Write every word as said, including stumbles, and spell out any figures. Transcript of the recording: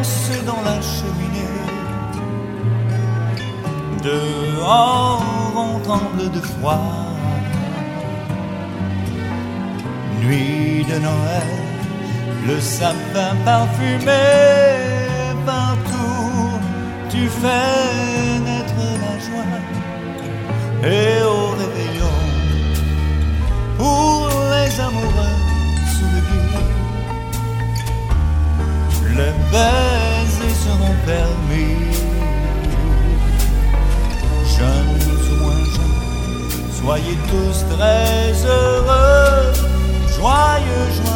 danse dans la cheminée. Dehors on tremble de froid. Nuit de Noël, le sapin parfumé, partout tu fais naître la joie. Et au réveillon, pour les amoureux sous le gui, les baisers seront permis. Jeunes ou moins jeunes, soyez tous très heureux, joyeux, joyeux.